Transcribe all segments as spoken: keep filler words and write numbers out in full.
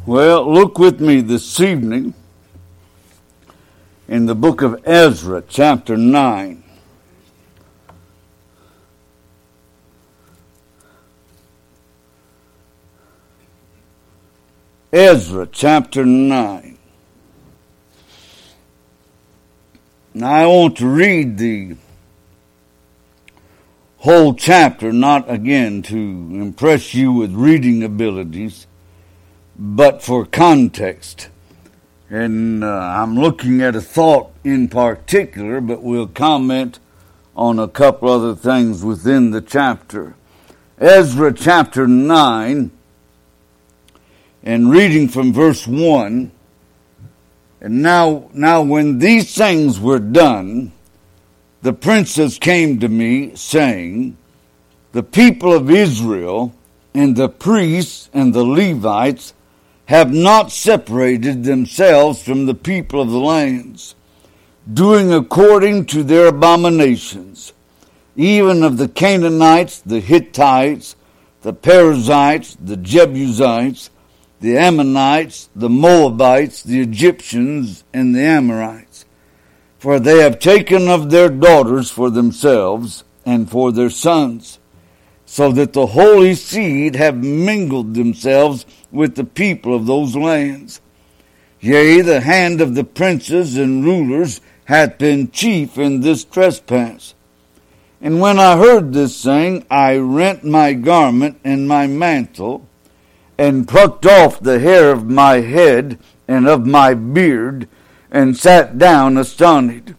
Well, look with me this evening in the book of Ezra, chapter nine. Ezra, chapter nine. Now, I want to read the whole chapter, not again to impress you with reading abilities, but for context. And uh, I'm looking at a thought in particular, but we'll comment on a couple other things within the chapter. Ezra chapter nine, and reading from verse one. And now, now when these things were done, the princes came to me, saying, the people of Israel and the priests and the Levites have not separated themselves from the people of the lands, doing according to their abominations, even of the Canaanites, the Hittites, the Perizzites, the Jebusites, the Ammonites, the Moabites, the Egyptians, and the Amorites. For they have taken of their daughters for themselves and for their sons, so that the holy seed have mingled themselves with the people of those lands. Yea, the hand of the princes and rulers hath been chief in this trespass. And when I heard this thing, I rent my garment and my mantle, and plucked off the hair of my head and of my beard, and sat down astonished.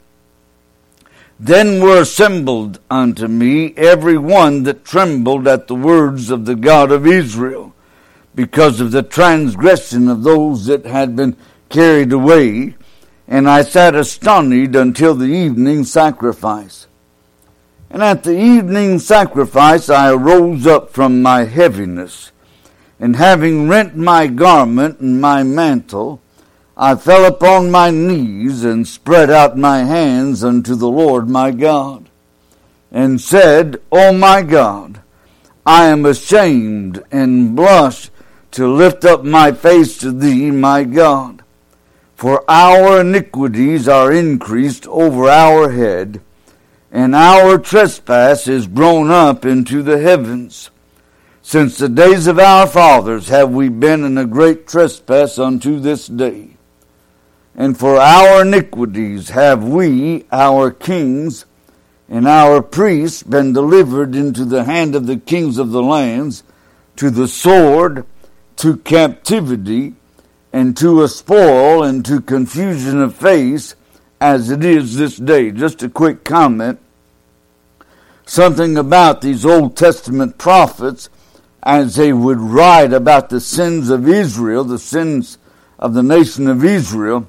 Then were assembled unto me every one that trembled at the words of the God of Israel, because of the transgression of those that had been carried away. And I sat astonished until the evening sacrifice. And at the evening sacrifice I arose up from my heaviness, and having rent my garment and my mantle, I fell upon my knees and spread out my hands unto the Lord my God, and said, O my God, I am ashamed and blush to lift up my face to thee, my God. For our iniquities are increased over our head, and our trespass is grown up into the heavens. Since the days of our fathers have we been in a great trespass unto this day. And for our iniquities have we, our kings, and our priests been delivered into the hand of the kings of the lands, to the sword, to captivity, and to a spoil, and to confusion of face, as it is this day. Just a quick comment. Something about these Old Testament prophets, as they would write about the sins of Israel, the sins of the nation of Israel,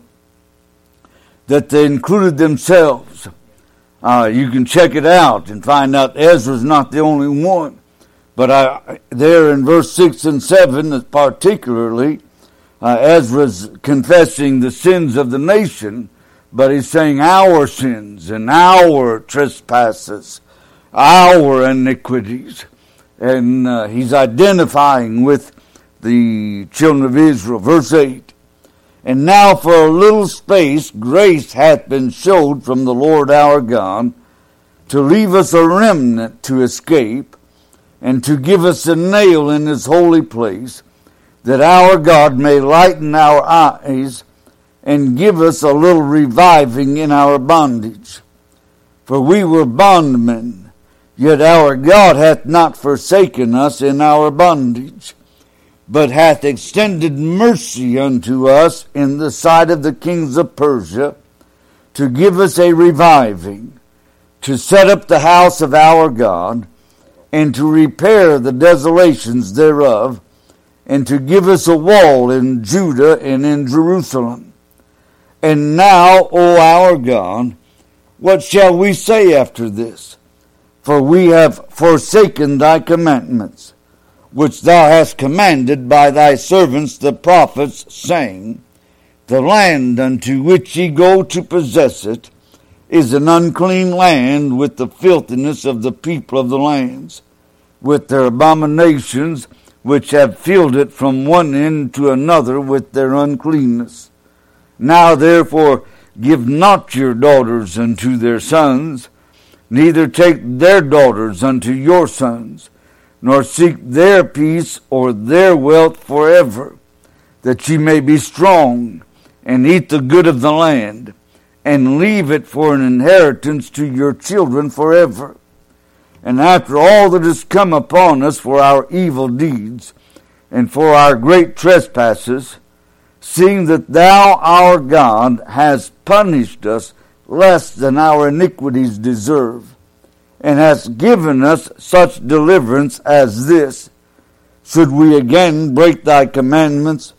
that they included themselves. Uh, you can check it out and find out Ezra's not the only one. But I, there in verse six and seven, particularly, uh, Ezra's confessing the sins of the nation, but he's saying our sins and our trespasses, our iniquities. And uh, he's identifying with the children of Israel. Verse eight. And now for a little space grace hath been showed from the Lord our God, to leave us a remnant to escape, and to give us a nail in his holy place, that our God may lighten our eyes, and give us a little reviving in our bondage. For we were bondmen, yet our God hath not forsaken us in our bondage, but hath extended mercy unto us in the sight of the kings of Persia, to give us a reviving, to set up the house of our God, and to repair the desolations thereof, and to give us a wall in Judah and in Jerusalem. And now, O our God, what shall we say after this? For we have forsaken thy commandments, which thou hast commanded by thy servants the prophets, saying, the land unto which ye go to possess it is an unclean land, with the filthiness of the people of the lands, with their abominations, which have filled it from one end to another with their uncleanness. Now therefore give not your daughters unto their sons, neither take their daughters unto your sons, nor seek their peace or their wealth forever, that ye may be strong, and eat the good of the land, and leave it for an inheritance to your children forever. And after all that has come upon us for our evil deeds, and for our great trespasses, seeing that thou, our God, hast punished us less than our iniquities deserve, and hast given us such deliverance as this, should we again break thy commandments,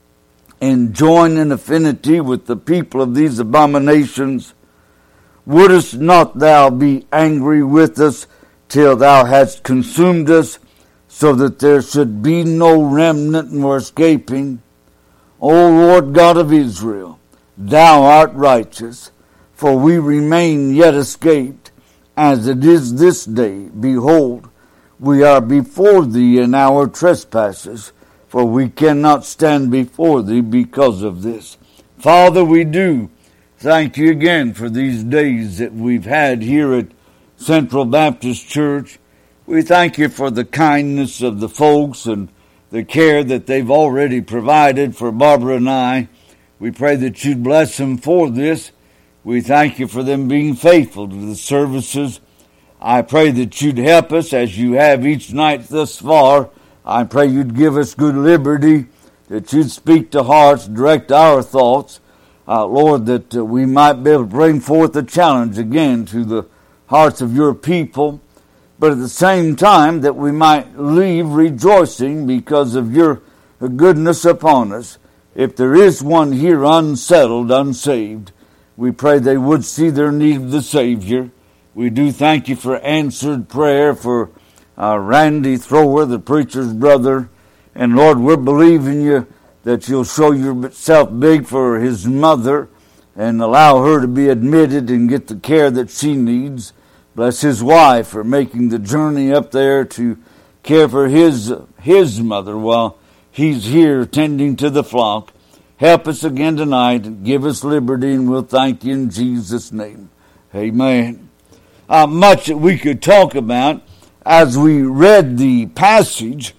and join in affinity with the people of these abominations? Wouldest not thou be angry with us till thou hadst consumed us, so that there should be no remnant nor escaping? O Lord God of Israel, thou art righteous, for we remain yet escaped, as it is this day. Behold, we are before thee in our trespasses, for we cannot stand before thee because of this. Father, we do thank you again for these days that we've had here at Central Baptist Church. We thank you for the kindness of the folks and the care that they've already provided for Barbara and I. We pray that you'd bless them for this. We thank you for them being faithful to the services. I pray that you'd help us as you have each night thus far. I pray you'd give us good liberty, that you'd speak to hearts, direct our thoughts. Uh, Lord, that uh, we might be able to bring forth a challenge again to the hearts of your people, but at the same time that we might leave rejoicing because of your goodness upon us. If there is one here unsettled, unsaved, we pray they would see their need of the Savior. We do thank you for answered prayer for uh, Randy Thrower, the preacher's brother. And Lord, we're believing you that you'll show yourself big for his mother and allow her to be admitted and get the care that she needs. Bless his wife for making the journey up there to care for his his mother while he's here tending to the flock. Help us again tonight and give us liberty, and we'll thank you in Jesus' name. Amen. Uh, much that we could talk about as we read the passage.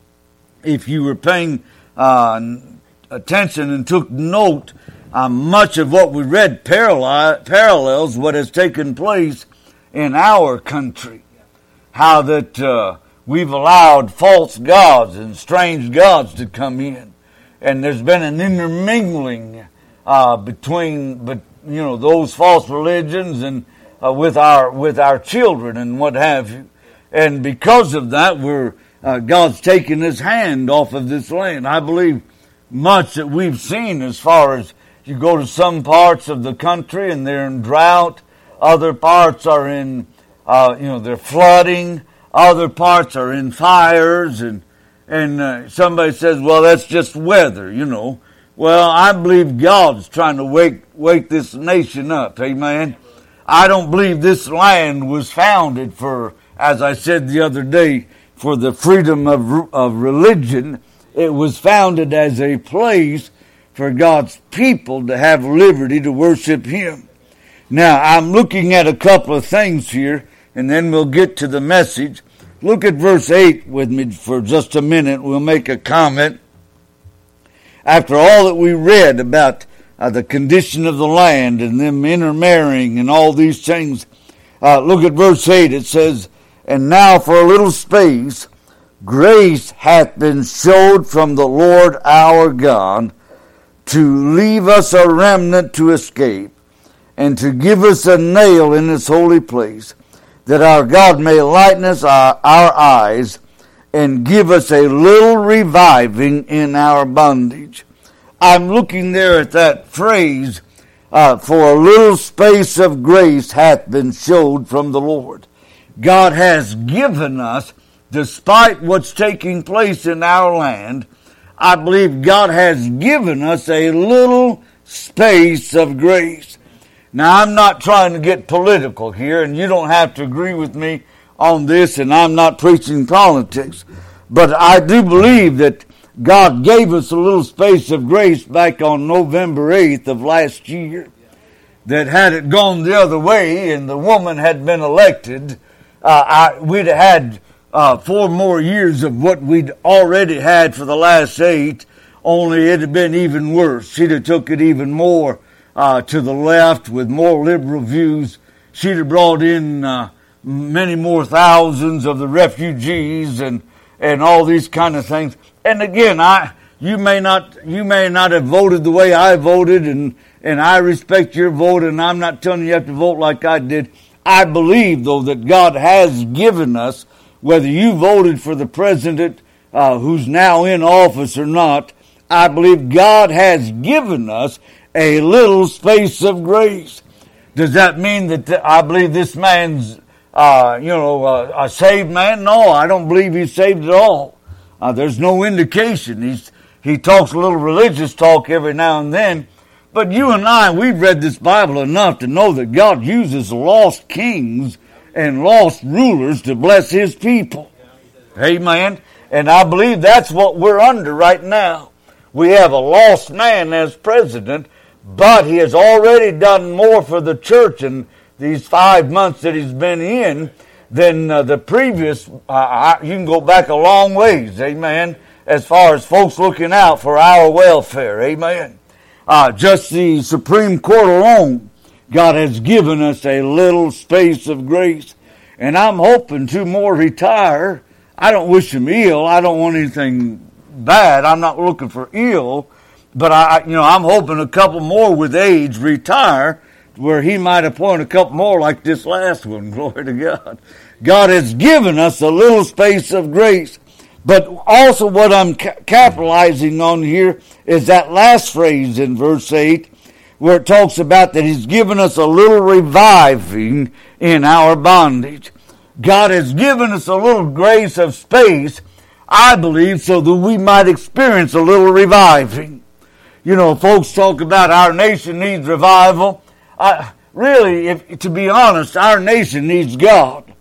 If you were paying uh, attention and took note, uh, much of what we read parallel, parallels what has taken place in our country. How that uh, we've allowed false gods and strange gods to come in. And there's been an intermingling uh, between, but you know, those false religions and uh, with our with our children and what have you. And because of that, we're uh, God's taken his hand off of this land. I believe much that we've seen as far as you go to some parts of the country and they're in drought. Other parts are in, uh, you know, they're flooding. Other parts are in fires. And and uh, somebody says, well, that's just weather, you know. Well, I believe God's trying to wake wake this nation up. Amen. I don't believe this land was founded for, as I said the other day, for the freedom of of religion. It was founded as a place for God's people to have liberty to worship him. Now, I'm looking at a couple of things here, and then we'll get to the message. Look at verse eight with me for just a minute. We'll make a comment. After all that we read about uh, the condition of the land and them intermarrying and all these things, uh, look at verse eight. It says, and now for a little space, grace hath been showed from the Lord our God to leave us a remnant to escape, and to give us a nail in his holy place, that our God may lighten us our, our eyes, and give us a little reviving in our bondage. I'm looking there at that phrase, uh, for a little space of grace hath been showed from the Lord. God has given us, despite what's taking place in our land, I believe God has given us a little space of grace. Now, I'm not trying to get political here, and you don't have to agree with me on this, and I'm not preaching politics. But I do believe that God gave us a little space of grace back on November eighth of last year, that had it gone the other way and the woman had been elected, uh, I, we'd have had uh, four more years of what we'd already had for the last eight, only it'd have been even worse. She'd have took it even more uh, to the left with more liberal views. She'd have brought in uh, many more thousands of the refugees and, and all these kind of things. And again, I you may not you may not have voted the way I voted, and, and I respect your vote, and I'm not telling you you have to vote like I did. I believe, though, that God has given us, whether you voted for the president uh, who's now in office or not, I believe God has given us a little space of grace. Does that mean that th- I believe this man's, uh, you know, uh, a saved man? No, I don't believe he's saved at all. Uh, there's no indication. He's he talks a little religious talk every now and then. But you and I, we've read this Bible enough to know that God uses lost kings and lost rulers to bless his people. Amen. And I believe that's what we're under right now. We have a lost man as president, but he has already done more for the church in these five months that he's been in than uh, the previous. Uh, I, you can go back a long ways, amen, as far as folks looking out for our welfare, amen. Uh, just the Supreme Court alone, God has given us a little space of grace. And I'm hoping two more retire. I don't wish them ill. I don't want anything bad. I'm not looking for ill. But I, you know, I'm hoping a couple more with age retire, where he might appoint a couple more like this last one. Glory to God. God has given us a little space of grace. But also what I'm ca- capitalizing on here is that last phrase in verse eight, where it talks about that he's given us a little reviving in our bondage. God has given us a little grace of space, I believe, so that we might experience a little reviving. You know, folks talk about our nation needs revival. I, really, if, to be honest, our nation needs God.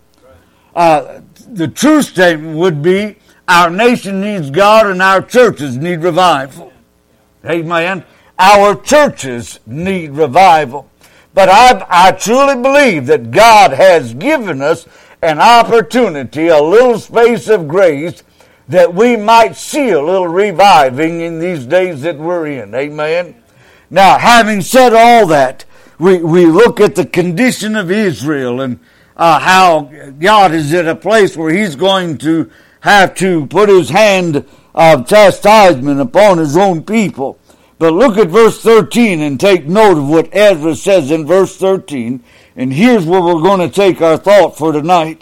Uh, the true statement would be our nation needs God and our churches need revival. Amen. Our churches need revival. But I, I truly believe that God has given us an opportunity, a little space of grace, that we might see a little reviving in these days that we're in. Amen. Now, having said all that, we, we look at the condition of Israel and uh, how God is at a place where he's going to have to put his hand of chastisement upon his own people. But look at verse thirteen and take note of what Ezra says in verse thirteen. And here's where we're going to take our thought for tonight.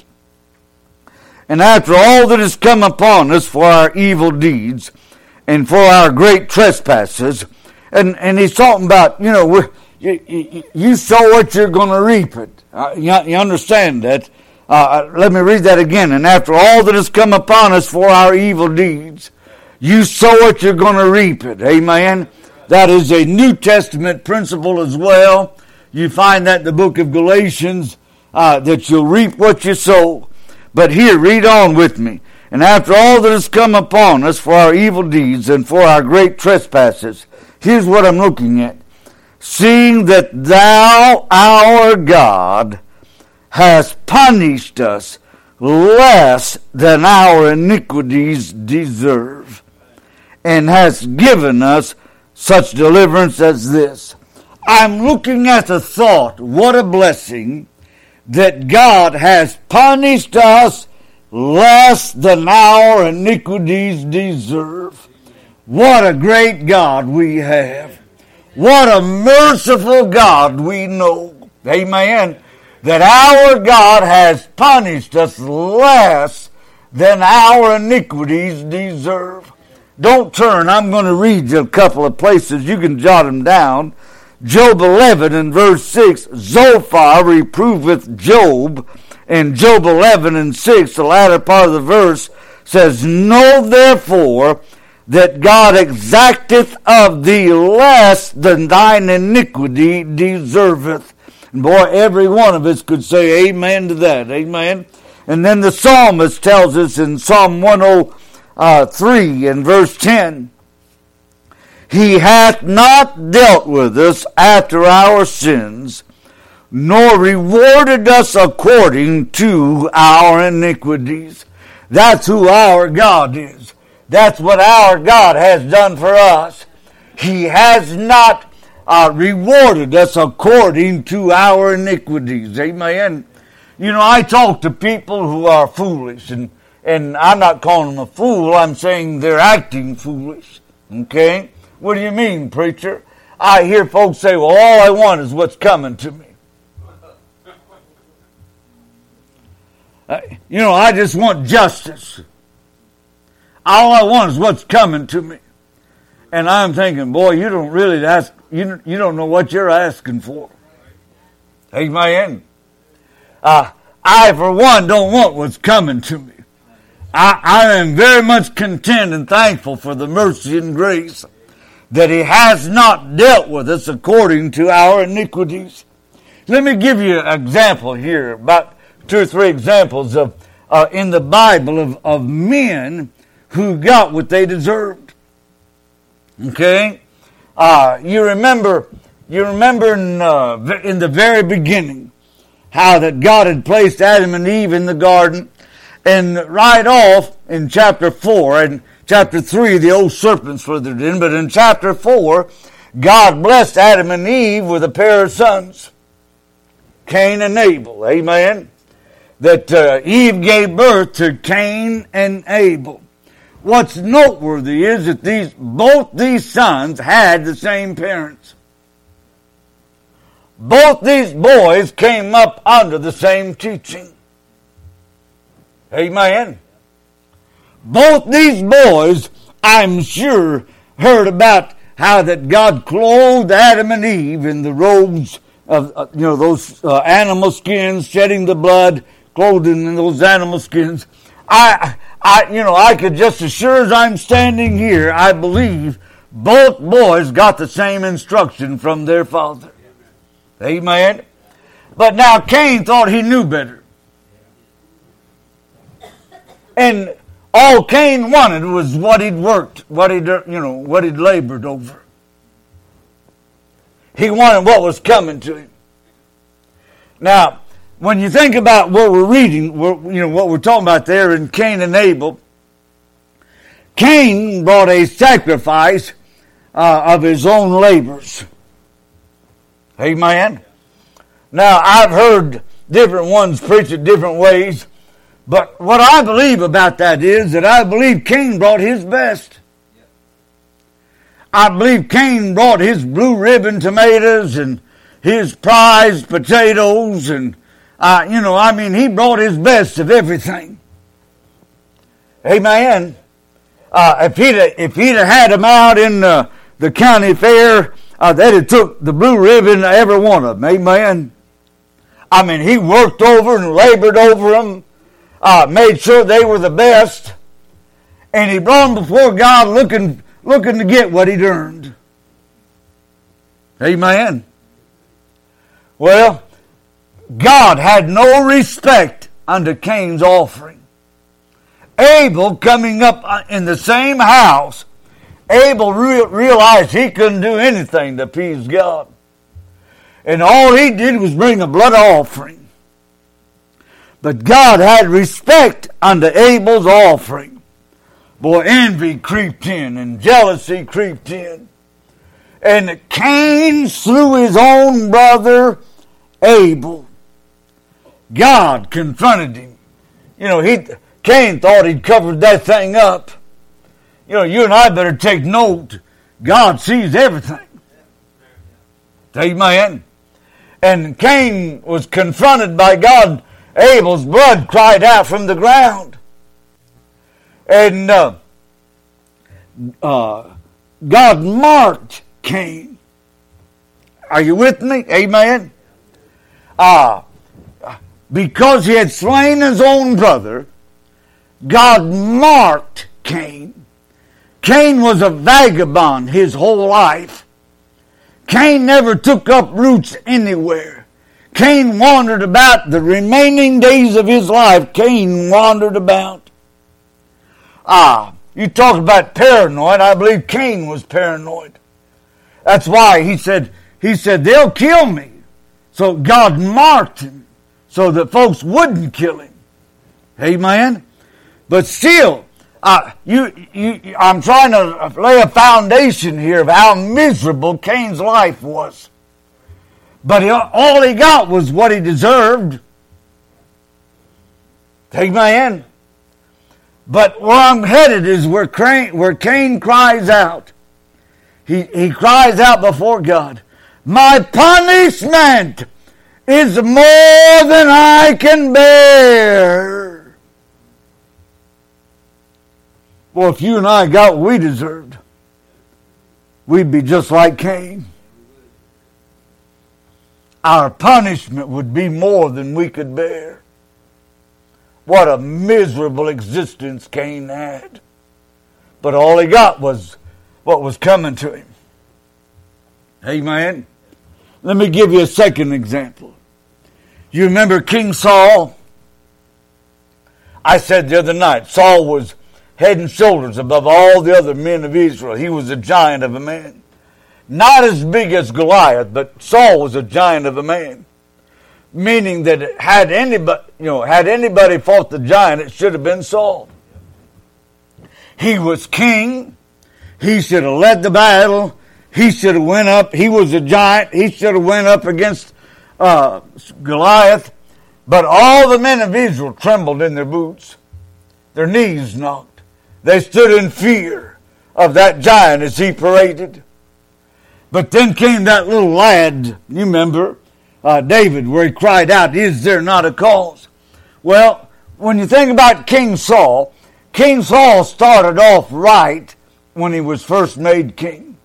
And after all that has come upon us for our evil deeds and for our great trespasses, and, and he's talking about, you know, we're, you, you, you sow what you're going to reap it. Uh, you, you understand that? Uh, let me read that again. And after all that has come upon us for our evil deeds, you sow what you're going to reap it. Amen. That is a New Testament principle as well. You find that in the book of Galatians, uh, that you'll reap what you sow. But here, read on with me. And after all that has come upon us for our evil deeds and for our great trespasses, here's what I'm looking at. Seeing that thou, our God, hast punished us less than our iniquities deserve, and hast given us such deliverance as this. I'm looking at the thought, what a blessing, that God has punished us less than our iniquities deserve. What a great God we have. What a merciful God we know. Amen. That our God has punished us less than our iniquities deserve. Don't turn. I'm going to read you a couple of places. You can jot them down. Job eleven and verse six, Zophar reproveth Job. And Job eleven and six, the latter part of the verse, says, Know therefore that God exacteth of thee less than thine iniquity deserveth. And boy, every one of us could say amen to that. Amen. And then the psalmist tells us in Psalm one oh uh, three and verse ten. He hath not dealt with us after our sins, nor rewarded us according to our iniquities. That's who our God is. That's what our God has done for us. He has not uh, rewarded us according to our iniquities. Amen. You know, I talk to people who are foolish, and, and I'm not calling them a fool. I'm saying they're acting foolish. Okay? What do you mean, preacher? I hear folks say, well, all I want is what's coming to me. Uh, you know, I just want justice. All I want is what's coming to me. And I'm thinking, boy, you don't really ask, you, you don't know what you're asking for. Amen. Uh, I, for one, don't want what's coming to me. I, I am very much content and thankful for the mercy and grace that He has not dealt with us according to our iniquities. Let me give you an example here, about two or three examples of uh, in the Bible of, of men who got what they deserved. Okay? Uh, you remember, you remember in, uh, in the very beginning how that God had placed Adam and Eve in the garden, and right off in chapter four, and chapter three, the old serpents furthered in, but in chapter four, God blessed Adam and Eve with a pair of sons, Cain and Abel. Amen? That uh, Eve gave birth to Cain and Abel. What's noteworthy is that these both these sons had the same parents. Both these boys came up under the same teaching. Amen. Both these boys, I'm sure, heard about how that God clothed Adam and Eve in the robes of, uh, you know, those uh, animal skins, shedding the blood, clothed in those animal skins. I, I, you know, I could just as sure as I'm standing here, I believe both boys got the same instruction from their father. Amen. But now Cain thought he knew better. And all Cain wanted was what he'd worked, what he'd, you know, what he'd labored over. He wanted what was coming to him. Now, when you think about what we're reading, you know, what we're talking about there in Cain and Abel, Cain brought a sacrifice uh, of his own labors. Amen. Now, I've heard different ones preach it different ways, but what I believe about that is that I believe Cain brought his best. I believe Cain brought his blue ribbon tomatoes and his prized potatoes, and uh, you know, I mean, he brought his best of everything. Amen. Uh, if he'd if he'd have had him out in uh, the county fair, uh, they'd have took the blue ribbon, every one of them. Amen. I mean, he worked over and labored over them, uh, made sure they were the best, and he brought them before God looking looking to get what he'd earned. Amen. Well, God had no respect unto Cain's offering. Abel, coming up in the same house, Abel re- realized he couldn't do anything to appease God. And all he did was bring a blood offering. But God had respect unto Abel's offering. Boy, envy creeped in and jealousy creeped in. And Cain slew his own brother Abel. God confronted him. You know, he Cain thought he'd covered that thing up. You know, you and I better take note. God sees everything. Amen. And Cain was confronted by God. Abel's blood cried out from the ground. And uh, uh, God marked Cain. Are you with me? Amen. Ah, uh, because he had slain his own brother, God marked Cain. Cain was a vagabond his whole life. Cain never took up roots anywhere. Cain wandered about the remaining days of his life. Cain wandered about. Ah, you talk about paranoid. I believe Cain was paranoid. That's why he said, he said, they'll kill me. So God marked him so that folks wouldn't kill him. Amen? But still, uh, you, you, I'm trying to lay a foundation here of how miserable Cain's life was. But he, all he got was what he deserved. Amen? But where I'm headed is where Cain, where Cain cries out. He, he cries out before God, my punishment is more than I can bear. Well, if you and I got what we deserved, we'd be just like Cain. Our punishment would be more than we could bear. What a miserable existence Cain had. But all he got was what was coming to him. Amen. Let me give you a second example. You remember King Saul? I said the other night, Saul was head and shoulders above all the other men of Israel. He was a giant of a man. Not as big as Goliath, but Saul was a giant of a man. Meaning that had anybody, you know, had anybody fought the giant, it should have been Saul. He was king. He should have led the battle. He should have went up. He was a giant. He should have went up against uh, Goliath. But all the men of Israel trembled in their boots. Their knees knocked. They stood in fear of that giant as he paraded. But then came that little lad, you remember, uh, David, where he cried out, is there not a cause? Well, when you think about King Saul, King Saul started off right when he was first made king.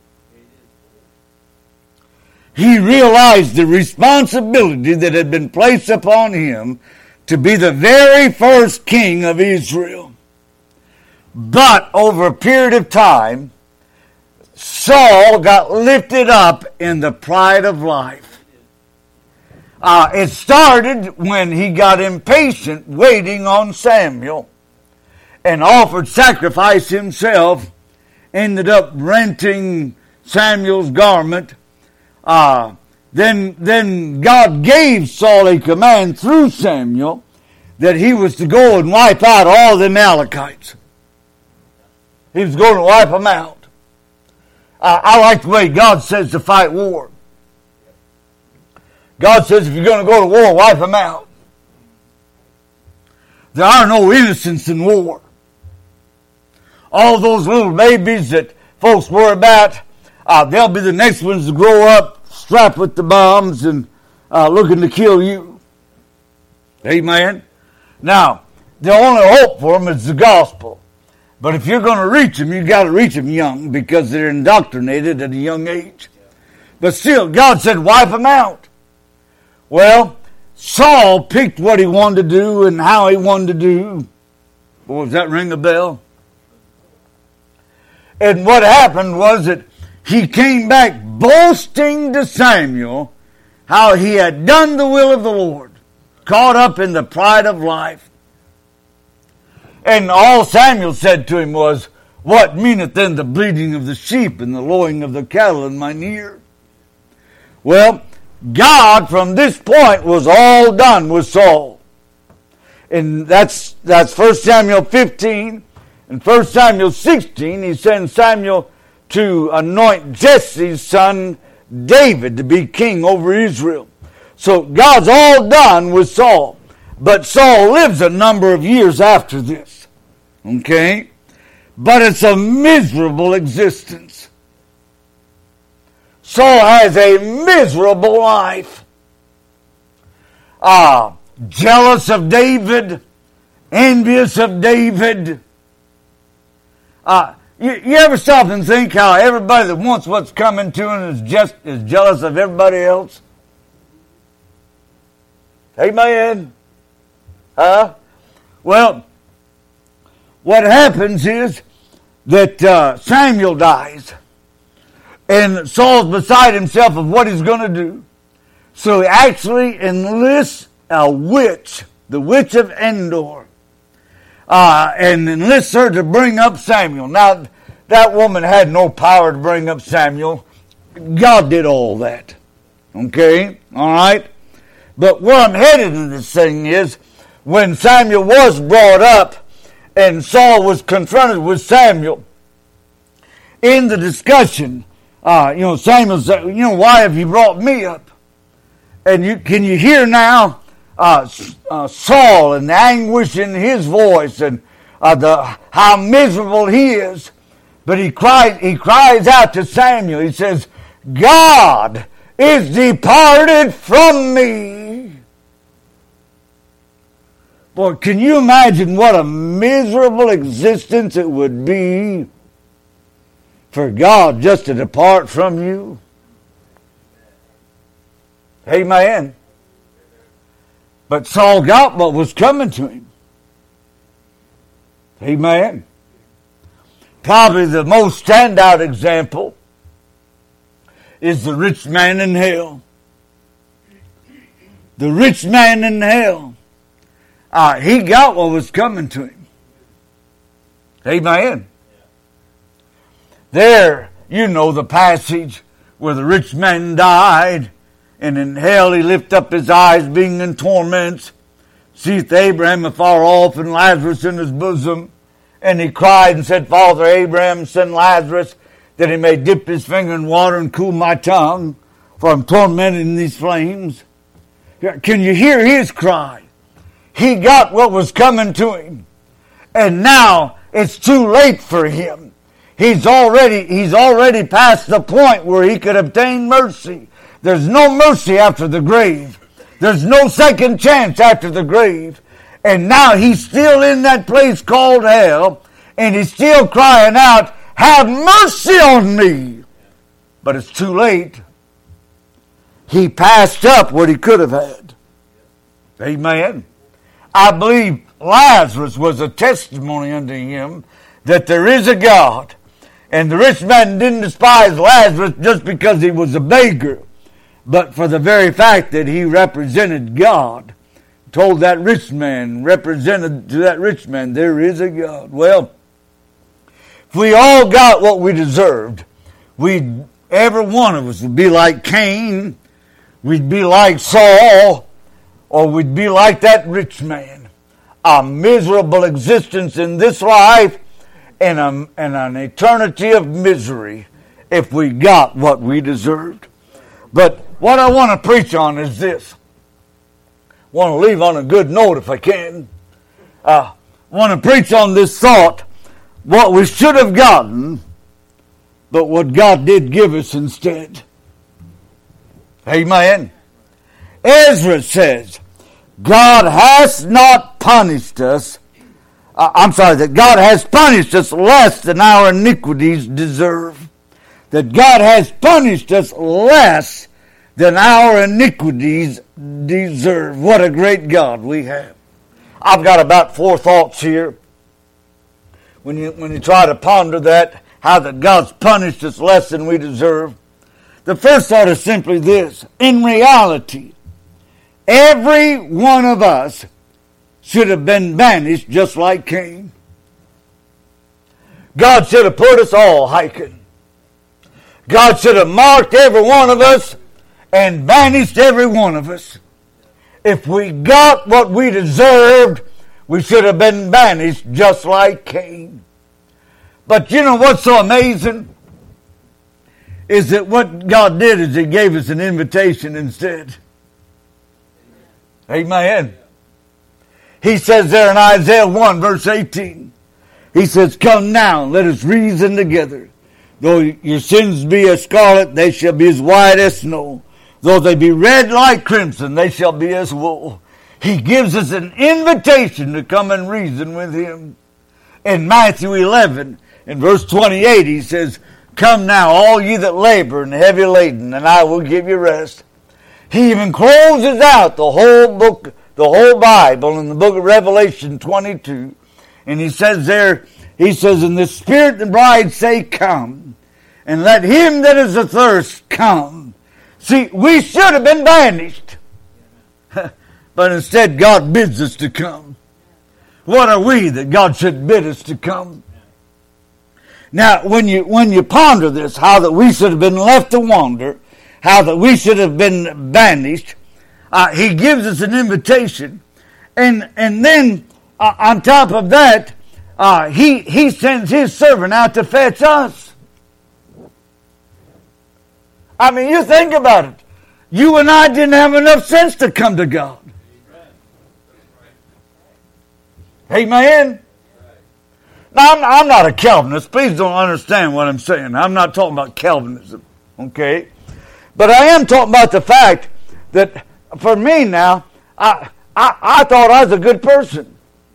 He realized the responsibility that had been placed upon him to be the very first king of Israel. But over a period of time, Saul got lifted up in the pride of life. Uh, it started when he got impatient waiting on Samuel and offered sacrifice himself, ended up renting Samuel's garment. Uh, then, then God gave Saul a command through Samuel that he was to go and wipe out all the Amalekites. He was going to wipe them out. Uh, I like the way God says to fight war. God says if you're going to go to war, wipe them out. There are no innocents in war. All those little babies that folks worry about, uh, they'll be the next ones to grow up, strapped with the bombs and uh, looking to kill you. Amen? Now, the only hope for them is the gospel. But if you're going to reach them, you've got to reach them young because they're indoctrinated at a young age. But still, God said, wipe them out. Well, Saul picked what he wanted to do and how he wanted to do. Boy, does that ring a bell? And what happened was that he came back boasting to Samuel how he had done the will of the Lord, caught up in the pride of life. And all Samuel said to him was, what meaneth then the bleating of the sheep and the lowing of the cattle in mine ear? Well, God from this point was all done with Saul. And that's that's First Samuel fifteen. And First Samuel sixteen, he sends Samuel to anoint Jesse's son David to be king over Israel. So God's all done with Saul. But Saul lives a number of years after this. Okay? But it's a miserable existence. Saul has a miserable life. Ah, jealous of David, envious of David. Uh, you, you ever stop and think how everybody that wants what's coming to him is just is jealous of everybody else? Amen. Huh? Well, what happens is that uh, Samuel dies. And Saul's beside himself of what he's going to do. So he actually enlists a witch, the witch of Endor. uh, and enlists her to bring up Samuel. Now, that woman had no power to bring up Samuel. God did all that. Okay? All right? But where I'm headed in this thing is, when Samuel was brought up and Saul was confronted with Samuel, in the discussion, uh, you know, Samuel said, you know, why have you brought me up? And you can you hear now uh, uh, Saul and the anguish in his voice and uh, the how miserable he is. But he cries, he cries out to Samuel. He says, God is departed from me. Boy, can you imagine what a miserable existence it would be for God just to depart from you? Amen. But Saul got what was coming to him. Amen. Probably the most standout example is the rich man in hell. The rich man in hell. Uh, he got what was coming to him. Amen. There, you know the passage where the rich man died, and in hell he lifted up his eyes, being in torments, seeth Abraham afar off and Lazarus in his bosom. And he cried and said, Father Abraham, send Lazarus, that he may dip his finger in water and cool my tongue, for I'm tormented in these flames. Can you hear his cry? He got what was coming to him. And now it's too late for him. He's already, he's already past the point where he could obtain mercy. There's no mercy after the grave. There's no second chance after the grave. And now he's still in that place called hell, and he's still crying out, have mercy on me. But it's too late. He passed up what he could have had. Amen. I believe Lazarus was a testimony unto him that there is a God. And the rich man didn't despise Lazarus just because he was a beggar, but for the very fact that he represented God. Told that rich man, represented to that rich man, there is a God. Well, if we all got what we deserved, we'd, every one of us would be like Cain, we'd be like Saul, or we'd be like that rich man. A miserable existence in this life and, a, and an eternity of misery if we got what we deserved. But what I want to preach on is this. Want to leave on a good note if I can. I uh, want to preach on this thought, what we should have gotten, but what God did give us instead. Amen. Ezra says, God has not punished us. Uh, I'm sorry, that God has punished us less than our iniquities deserve. That God has punished us less than our iniquities deserve. What a great God we have. I've got about four thoughts here. When you when you try to ponder that, how that God's punished us less than we deserve. The first thought is simply this. In reality, every one of us should have been banished just like Cain. God should have put us all hiking. God should have marked every one of us and banished every one of us. If we got what we deserved, we should have been banished just like Cain. But you know what's so amazing? Is that what God did is He gave us an invitation instead. Amen. He says there in Isaiah one verse eighteen, He says, come now, let us reason together. Though your sins be as scarlet, they shall be as white as snow. Though they be red like crimson, they shall be as wool. He gives us an invitation to come and reason with Him. In Matthew eleven, in verse twenty-eight, He says, come now, all ye that labor and heavy laden, and I will give you rest. He even closes out the whole book, the whole Bible in the book of Revelation twenty-two. And He says there, He says, and the Spirit and the bride say, come, and let him that is athirst come. See, we should have been banished. But instead, God bids us to come. What are we that God should bid us to come? Now, when you when you ponder this, how that we should have been left to wander, how that we should have been banished, uh, he gives us an invitation, and and then uh, on top of that, uh, he he sends his servant out to fetch us. I mean, you think about it. You and I didn't have enough sense to come to God. Amen. Now, I'm, I'm not a Calvinist. Please don't understand what I'm saying. I'm not talking about Calvinism, okay? But I am talking about the fact that for me now, I, I, I thought I was a good person.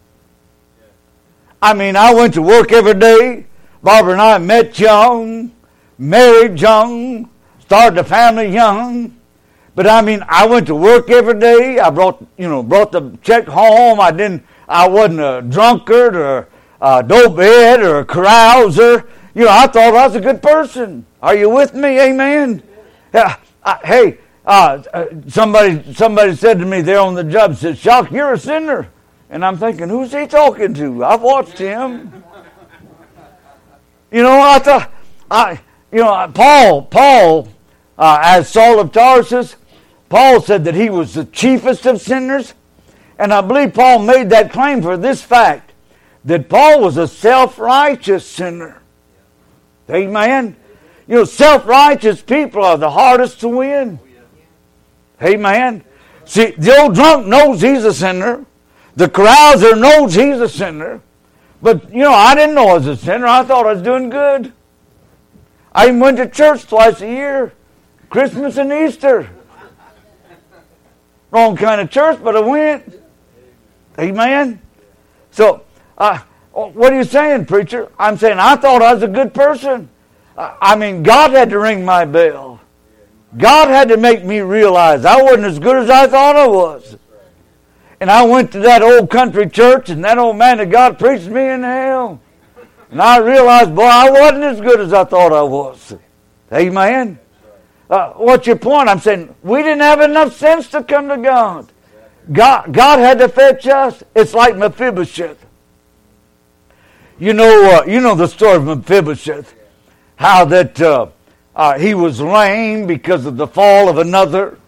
I mean, I went to work every day. Barbara and I met young, married young, started a family young. But I mean, I went to work every day. I brought, you know, brought the check home. I didn't, I wasn't a drunkard or a dopehead or a carouser. You know, I thought I was a good person. Are you with me? Amen. Yeah. I, hey, uh, somebody, somebody said to me there on the job, said, "Shock, you're a sinner." And I'm thinking, who's he talking to? I've watched him. You know, I thought, I, you know, Paul, Paul, uh, as Saul of Tarsus, Paul said that he was the chiefest of sinners. And I believe Paul made that claim for this fact, that Paul was a self-righteous sinner. Amen. You know, self-righteous people are the hardest to win. Amen. See, the old drunk knows he's a sinner. The carouser knows he's a sinner. But, you know, I didn't know I was a sinner. I thought I was doing good. I even went to church twice a year. Christmas and Easter. Wrong kind of church, but I went. Amen. So, uh, what are you saying, preacher? I'm saying I thought I was a good person. I mean, God had to ring my bell. God had to make me realize I wasn't as good as I thought I was. And I went to that old country church, and that old man of God preached me in hell. And I realized, boy, I wasn't as good as I thought I was. Amen. Uh, what's your point? I'm saying we didn't have enough sense to come to God. God, God had to fetch us. It's like Mephibosheth. You know, uh, you know the story of Mephibosheth. How that uh, uh, he was lame because of the fall of another.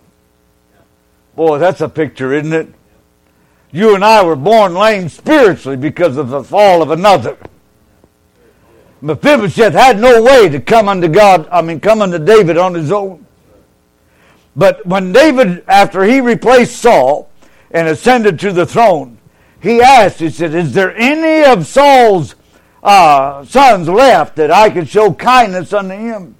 Boy, that's a picture, isn't it? You and I were born lame spiritually because of the fall of another. Mephibosheth had no way to come unto God, I mean, come unto David on his own. But when David, after he replaced Saul and ascended to the throne, he asked, he said, "Is there any of Saul's uh, sons left that I could show kindness unto him?"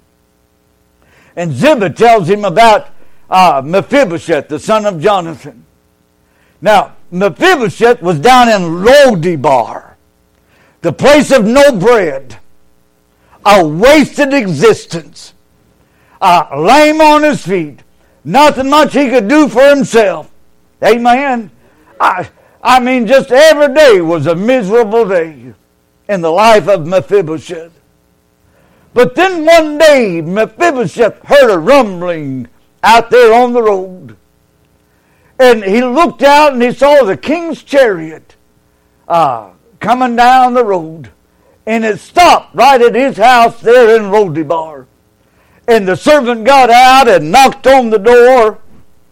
And Ziba tells him about uh, Mephibosheth, the son of Jonathan. Now, Mephibosheth was down in Lo-debar, the place of no bread, a wasted existence, uh, lame on his feet, nothing much he could do for himself. Amen. I, I mean, just every day was a miserable day in the life of Mephibosheth. But then one day, Mephibosheth heard a rumbling out there on the road. And he looked out and he saw the king's chariot uh, coming down the road. And it stopped right at his house there in Lo-debar. And the servant got out and knocked on the door.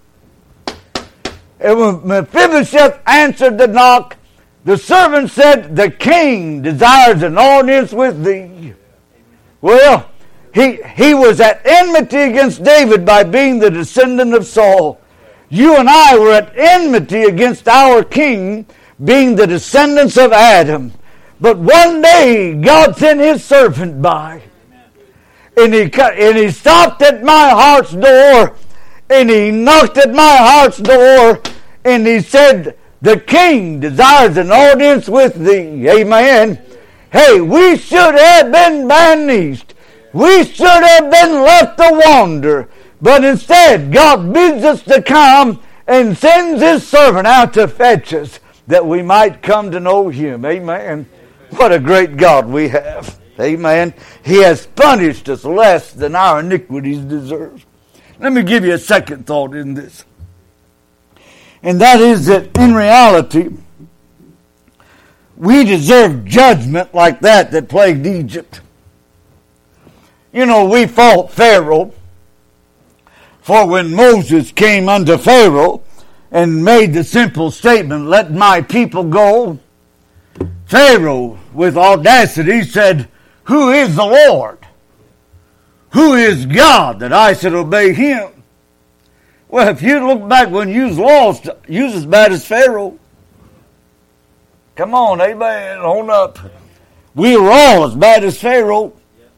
And when Mephibosheth answered the knock, the servant said, "The king desires an audience with thee." Well, he, he was at enmity against David by being the descendant of Saul. You and I were at enmity against our king, being the descendants of Adam. But one day, God sent his servant by. And he, and he stopped at my heart's door. And he knocked at my heart's door. And he said, "The king desires an audience with thee." Amen. Hey, we should have been banished. We should have been left to wander. But instead, God bids us to come and sends his servant out to fetch us that we might come to know him. Amen. What a great God we have. Amen. He has punished us less than our iniquities deserve. Let me give you a second thought in this. And that is that in reality, we deserve judgment like that that plagued Egypt. You know, we fault Pharaoh, for when Moses came unto Pharaoh and made the simple statement, let my people go, Pharaoh, with audacity, said, who is the Lord? Who is God that I should obey him? Well, if you look back when you was lost, you was as bad as Pharaoh. Come on, amen, hold up. We were all as bad as Pharaoh.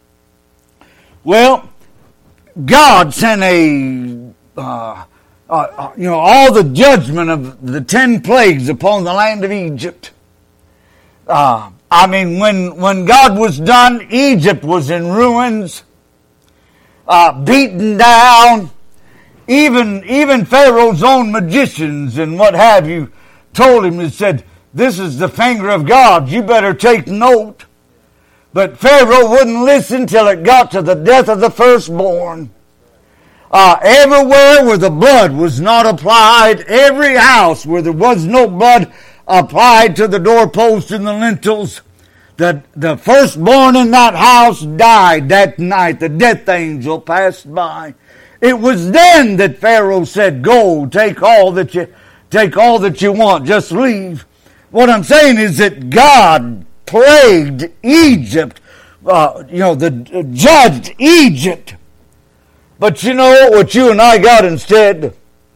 Well, God sent a, uh, uh, you know, all the judgment of the ten plagues upon the land of Egypt. Uh, I mean, when, when God was done, Egypt was in ruins, uh, beaten down. Even, even Pharaoh's own magicians and what have you told him and said, this is the finger of God, you better take note. But Pharaoh wouldn't listen till it got to the death of the firstborn. Uh, everywhere where the blood was not applied, every house where there was no blood applied to the doorposts and the lintels, the, the firstborn in that house died that night. The death angel passed by. It was then that Pharaoh said, go, take all that you, take all that you want, just leave. What I'm saying is that God plagued Egypt, uh, you know, the uh, judged Egypt. But you know what you and I got instead?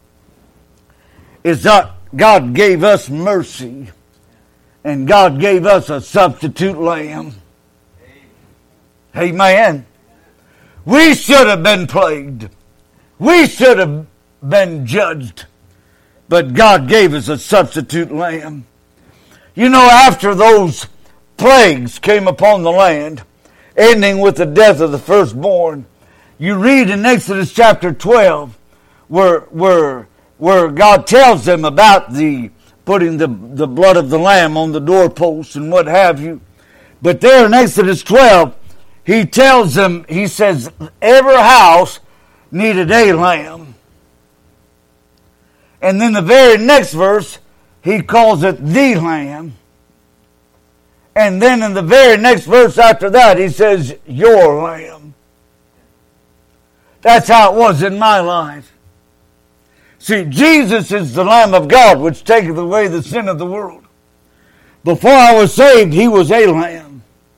Is that God gave us mercy. And God gave us a substitute lamb. Amen. We should have been plagued. We should have been judged. But God gave us a substitute lamb. You know, after those plagues came upon the land, ending with the death of the firstborn, you read in Exodus chapter twelve where, where, where God tells them about the putting the, the blood of the lamb on the doorposts and what have you. But there in Exodus twelve, he tells them, he says, every house needed a lamb. And then the very next verse, he calls it the lamb. And then in the very next verse after that, he says, your lamb. That's how it was in my life. See, Jesus is the Lamb of God, which taketh away the sin of the world. Before I was saved, he was a lamb.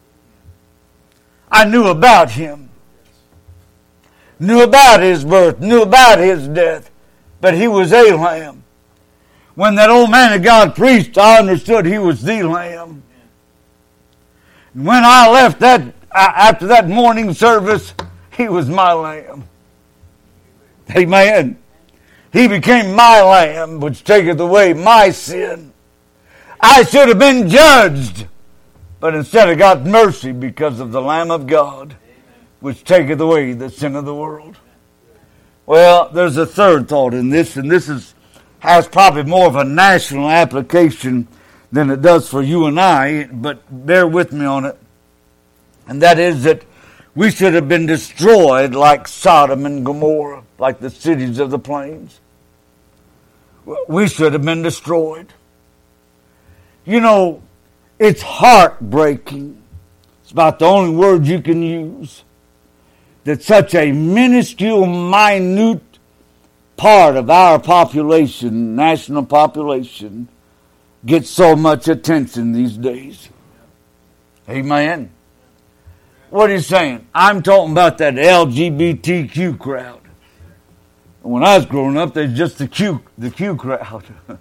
I knew about him. Knew about his birth. Knew about his death. But he was a lamb. When that old man of God preached, I understood he was the lamb. When I left that, after that morning service, he was my lamb. Amen. He became my lamb, which taketh away my sin. I should have been judged, but instead I got mercy because of the Lamb of God, which taketh away the sin of the world. Well, there's a third thought in this, and this is has probably more of a national application than it does for you and I, but bear with me on it. And that is that we should have been destroyed like Sodom and Gomorrah, like the cities of the plains. We should have been destroyed. You know, it's heartbreaking. It's about the only word you can use. That such a minuscule, minute part of our population, national population, gets so much attention these days. Amen. What are you saying? I'm talking about that L G B T Q crowd. When I was growing up, there's just the Q, the Q crowd.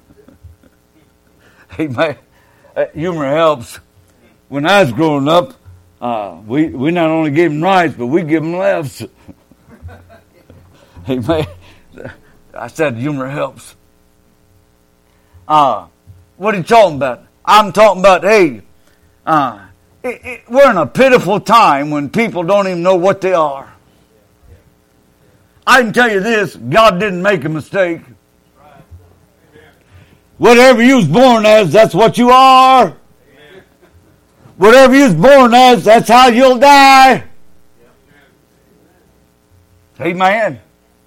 Amen. Uh, humor helps. When I was growing up, uh, we we not only gave them rights, but we give them lefts. Amen. I said humor helps. Uh, what are you talking about? I'm talking about, hey, uh, it, it, we're in a pitiful time when people don't even know what they are. I can tell you this, God didn't make a mistake. Whatever you was born as, that's what you are. Whatever you was born as, that's how you'll die. Amen.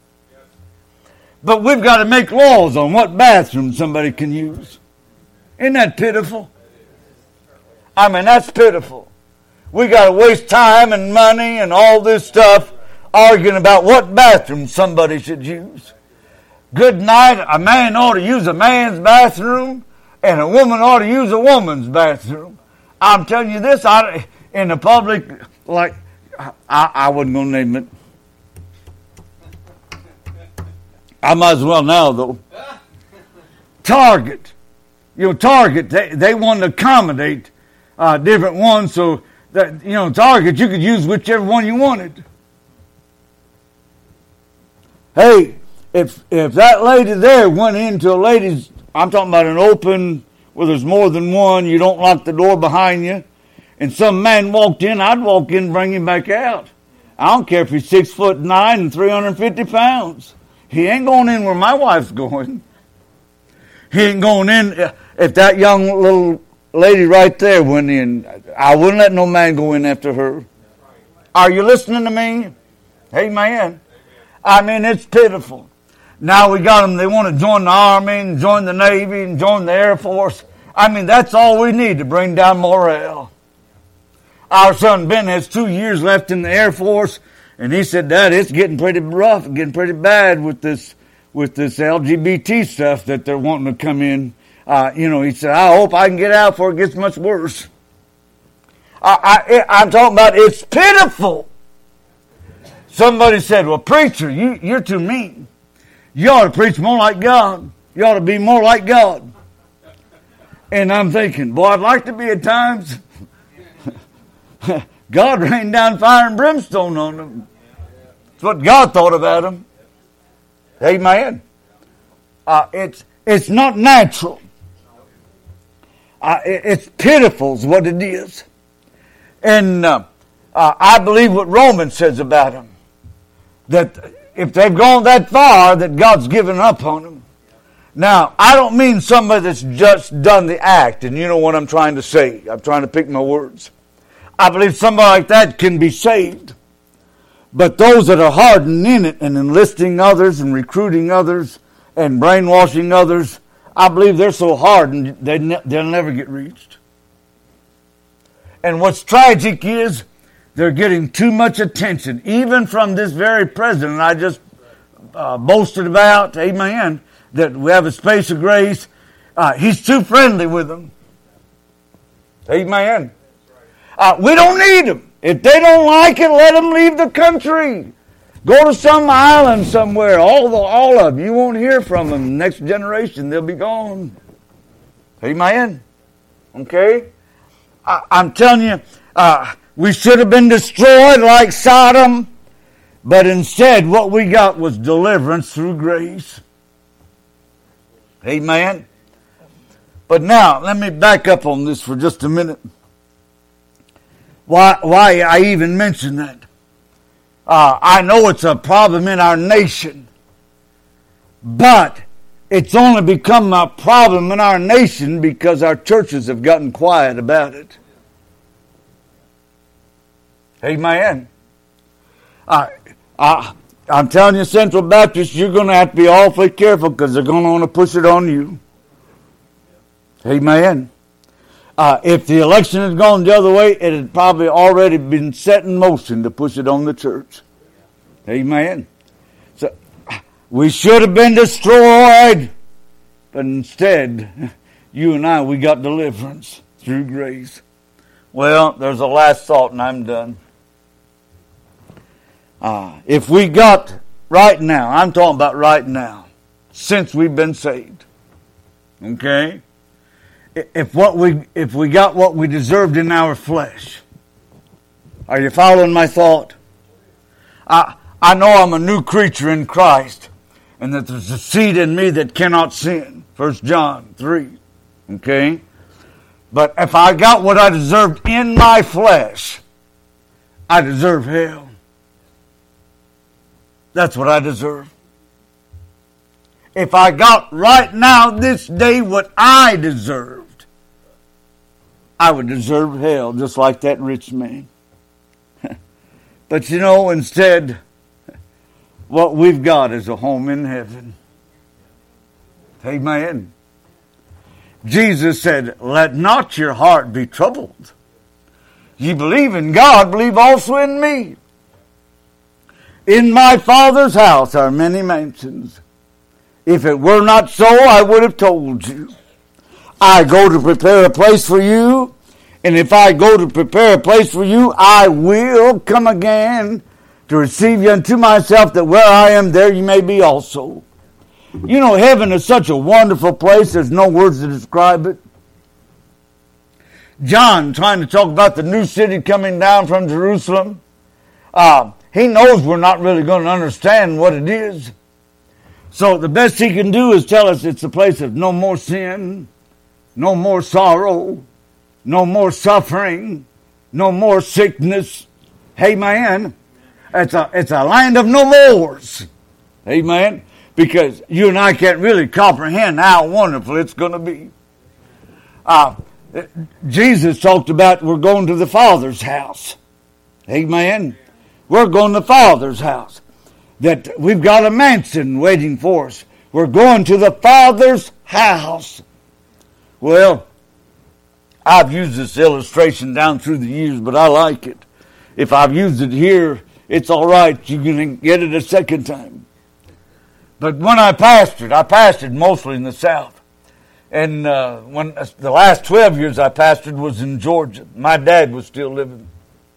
But we've got to make laws on what bathroom somebody can use. Isn't that pitiful? I mean, that's pitiful. We got to waste time and money and all this stuff arguing about what bathroom somebody should use. Good night, a man ought to use a man's bathroom and a woman ought to use a woman's bathroom. I'm telling you this, I, in the public, like, I, I wasn't going to name it. I might as well now, though. Target. You know, Target, they, they want to accommodate uh, different ones, so that, you know, Target, you could use whichever one you wanted. Hey, if if that lady there went into a ladies, I'm talking about an open, where there's more than one, you don't lock the door behind you, and some man walked in, I'd walk in and bring him back out. I don't care if he's six foot nine and three hundred fifty pounds. He ain't going in where my wife's going. He ain't going in. If that young little lady right there went in, I wouldn't let no man go in after her. Are you listening to me? Amen. I mean, it's pitiful. Now we got them, they want to join the Army and join the Navy and join the Air Force. I mean, that's all we need to bring down morale. Our son Ben has two years left in the Air Force, and he said, Dad, it's getting pretty rough, getting pretty bad with this with this L G B T stuff that they're wanting to come in. Uh, you know, he said, I hope I can get out before it gets much worse. I, I, I'm talking about it's pitiful. Somebody said, well, preacher, you, you're too mean. You ought to preach more like God. You ought to be more like God. And I'm thinking, boy, I'd like to be at times. God rained down fire and brimstone on them. That's what God thought about them. Amen. Uh, it's it's not natural. Uh, it, it's pitiful is what it is. And uh, uh, I believe what Romans says about them. That if they've gone that far, that God's given up on them. Now, I don't mean somebody that's just done the act, and you know what I'm trying to say. I'm trying to pick my words. I believe somebody like that can be saved. But those that are hardened in it and enlisting others and recruiting others and brainwashing others, I believe they're so hardened they ne- they'll never get reached. And what's tragic is they're getting too much attention, even from this very president I just uh, boasted about, amen, that we have a space of grace. Uh, he's too friendly with them. Amen. Uh, we don't need them. If they don't like it, let them leave the country. Go to some island somewhere. All the, all of them. You won't hear from them. Next generation, they'll be gone. Amen. Okay? I, I'm telling you, uh, we should have been destroyed like Sodom, but instead what we got was deliverance through grace. Amen. But now, let me back up on this for just a minute. Why, why I even mention that. Uh, I know it's a problem in our nation, but it's only become a problem in our nation because our churches have gotten quiet about it. Amen. Uh, uh, I'm telling you, Central Baptist, you're going to have to be awfully careful because they're going to want to push it on you. Amen. Uh, if the election had gone the other way, it had probably already been set in motion to push it on the church. Amen. So we should have been destroyed, but instead, you and I, we got deliverance through grace. Well, there's a last thought, and I'm done. Uh, if we got right now, I'm talking about right now, since we've been saved, okay? If what we if we got what we deserved in our flesh, are you following my thought? I I know I'm a new creature in Christ, and that there's a seed in me that cannot sin. First John three, okay. But if I got what I deserved in my flesh, I deserve hell. That's what I deserve. If I got right now, this day, what I deserved, I would deserve hell, just like that rich man. But you know, instead, what we've got is a home in heaven. Amen. Jesus said, let not your heart be troubled. Ye believe in God, believe also in me. In my Father's house are many mansions. If it were not so, I would have told you. I go to prepare a place for you, and if I go to prepare a place for you, I will come again to receive you unto myself, that where I am, there you may be also. You know, heaven is such a wonderful place, there's no words to describe it. John, trying to talk about the new city coming down from Jerusalem, uh, he knows we're not really going to understand what it is. So the best he can do is tell us it's a place of no more sin, no more sorrow, no more suffering, no more sickness. Amen. It's a, it's a land of no mores. Amen. Because you and I can't really comprehend how wonderful it's going to be. Uh, Jesus talked about we're going to the Father's house. Amen. We're going to the Father's house. That we've got a mansion waiting for us. We're going to the Father's house. Well, I've used this illustration down through the years, but I like it. If I've used it here, it's all right. You can get it a second time. But when I pastored, I pastored mostly in the South. And uh, when the last twelve years I pastored was in Georgia. My dad was still living.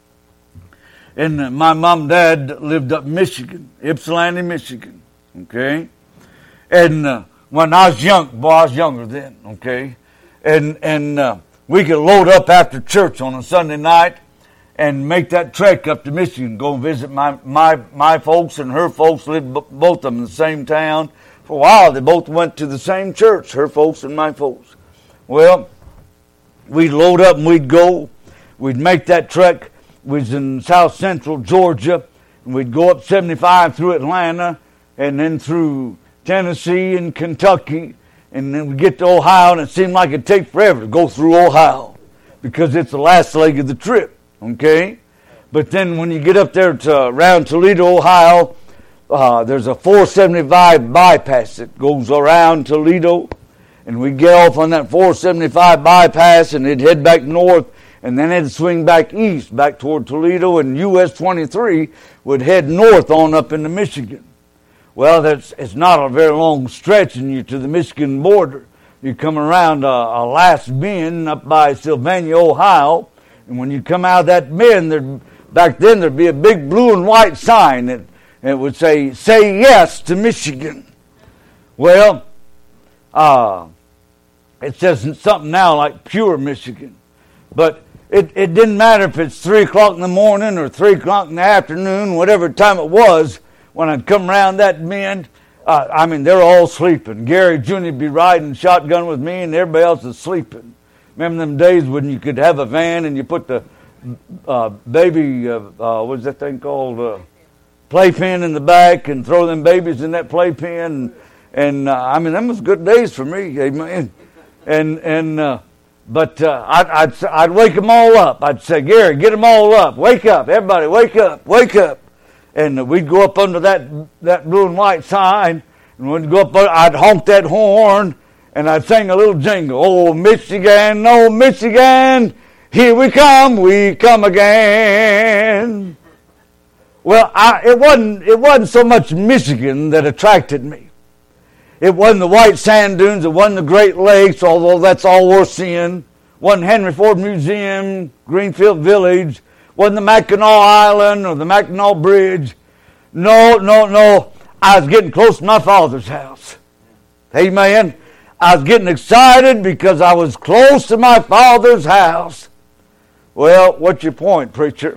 And uh, my mom and dad lived up in Michigan, Ypsilanti, Michigan. Okay? And uh, when I was young, boy, I was younger then. Okay? And, and uh, we could load up after church on a Sunday night and make that trek up to Michigan, go and visit my, my, my folks and her folks lived b- both of them in the same town. For a while, they both went to the same church, her folks and my folks. Well, we'd load up and we'd go. We'd make that trek. We was in south central Georgia. And we'd go up seventy-five through Atlanta and then through Tennessee and Kentucky. And then we'd get to Ohio, and it seemed like it'd take forever to go through Ohio because it's the last leg of the trip. Okay? But then when you get up there to around Toledo, Ohio, uh, there's a four seventy-five bypass that goes around Toledo. And we'd get off on that four seventy-five bypass and it'd head back north. And then it'd swing back east, back toward Toledo. And U S twenty-three would head north on up into Michigan. Well, that's it's not a very long stretch and you to the Michigan border. You come around a, a last bend up by Sylvania, Ohio. And when you come out of that bend, there, back then there'd be a big blue and white sign that it would say, say yes to Michigan. Well, uh, it says something now like pure Michigan. But it, it didn't matter if it's three o'clock in the morning or three o'clock in the afternoon, whatever time it was, when I'd come around that bend, uh, I mean, they're all sleeping. Gary Junior would be riding shotgun with me and everybody else is sleeping. Remember them days when you could have a van and you put the uh, baby, uh, uh, what's that thing called, uh, playpen in the back and throw them babies in that playpen. And, and uh, I mean, them was good days for me, amen. And, and uh, but uh, I'd, I'd, I'd wake them all up. I'd say, Gary, get them all up. Wake up, everybody, wake up, wake up. And uh, we'd go up under that, that blue and white sign. And we'd go up, I'd honk that horn. And I'd sing a little jingle. Oh, Michigan, oh, Michigan, here we come, we come again. Well, I, it wasn't it wasn't so much Michigan that attracted me. It wasn't the white sand dunes, it wasn't the Great Lakes, although that's all worth seeing. It wasn't Henry Ford Museum, Greenfield Village, wasn't the Mackinac Island or the Mackinac Bridge. No, no, no. I was getting close to my Father's house. Amen. I was getting excited because I was close to my Father's house. Well, what's your point, preacher?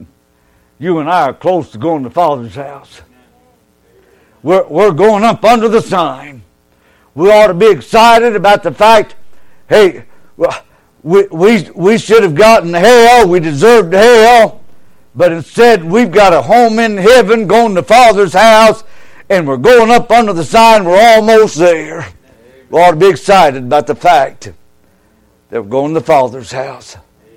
You and I are close to going to Father's house. We're, we're going up under the sign. We ought to be excited about the fact, hey, we, we, we should have gotten hell. We deserved hell. But instead, we've got a home in heaven going to Father's house, and we're going up under the sign. We're almost there. We ought to be excited about the fact that we're going to the Father's house.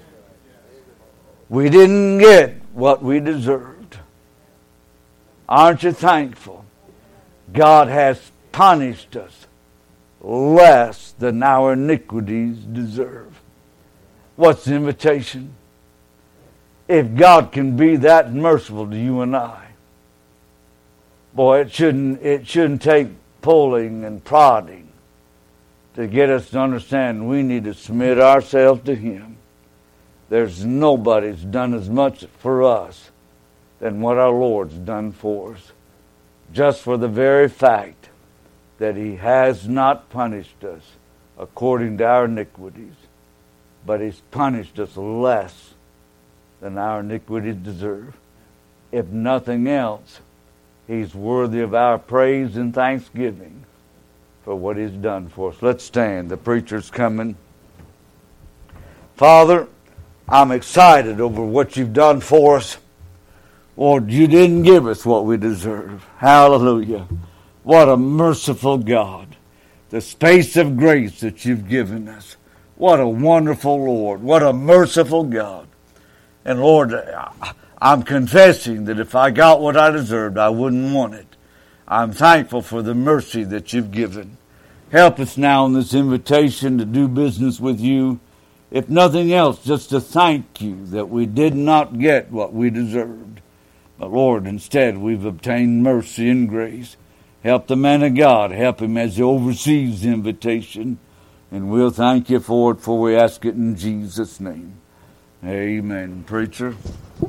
We didn't get what we deserved. Aren't you thankful? God has punished us less than our iniquities deserve. What's the invitation? If God can be that merciful to you and I, boy, it shouldn't, it shouldn't take pulling and prodding to get us to understand we need to submit ourselves to Him. There's nobody's done as much for us than what our Lord's done for us. Just for the very fact that He has not punished us according to our iniquities, but He's punished us less than our iniquities deserve. If nothing else, He's worthy of our praise and thanksgiving for what He's done for us. Let's stand. The preacher's coming. Father, I'm excited over what You've done for us. Lord, You didn't give us what we deserve. Hallelujah. What a merciful God. The space of grace that You've given us. What a wonderful Lord. What a merciful God. And Lord, I'm confessing that if I got what I deserved, I wouldn't want it. I'm thankful for the mercy that You've given. Help us now in this invitation to do business with You. If nothing else, just to thank You that we did not get what we deserved. But Lord, instead we've obtained mercy and grace. Help the man of God. Help him as he oversees the invitation. And we'll thank You for it, for we ask it in Jesus' name. Amen. Preacher.